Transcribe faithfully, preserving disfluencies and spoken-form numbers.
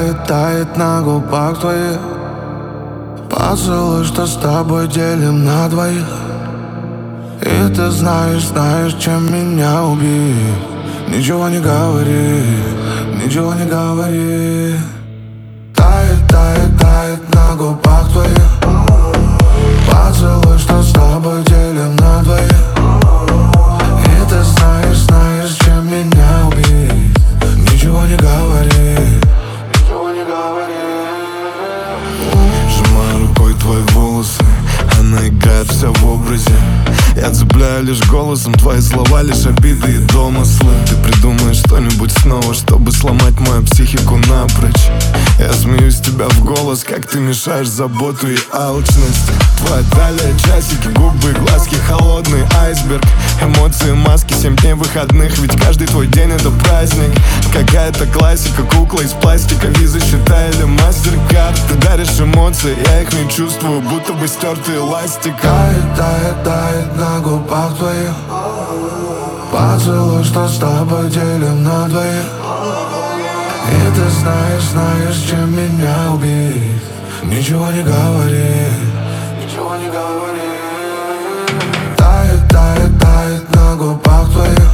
тает, тает на губах твоих поцелуй, что с тобой делим на двоих. И ты знаешь, знаешь, чем меня убить. Ничего не говори, ничего не говори. Тает, тает, тает на губах твоих поцелуй, что с тобой делим на двоих. И ты знаешь, знаешь, чем меня убить. Ничего не говори, ничего не говори. Сжимаю рукой твои волосы, она играет вся в образе. Я цепляю лишь голосом, твои слова лишь обиды и домыслы. Ты придумаешь что-нибудь снова, чтобы сломать мою психику напрочь. Я смеюсь тебя в голос, как ты мешаешь заботу и алчность. Твоя талия, часики, губы, глазки, холодный айсберг. Эмоции, маски, семь дней выходных, ведь каждый твой день это праздник. Какая-то классика, кукла из пластика, виза считай или мастер-карт. Ты даришь эмоции, я их не чувствую, будто бы стертый эластик. Тает, тает, тает на губах твоих поцелуй, что с тобой делим на двоих. И ты знаешь, знаешь, чем меня убить. Ничего не говори, ничего не говори. Тает, тает, тает на губах твоих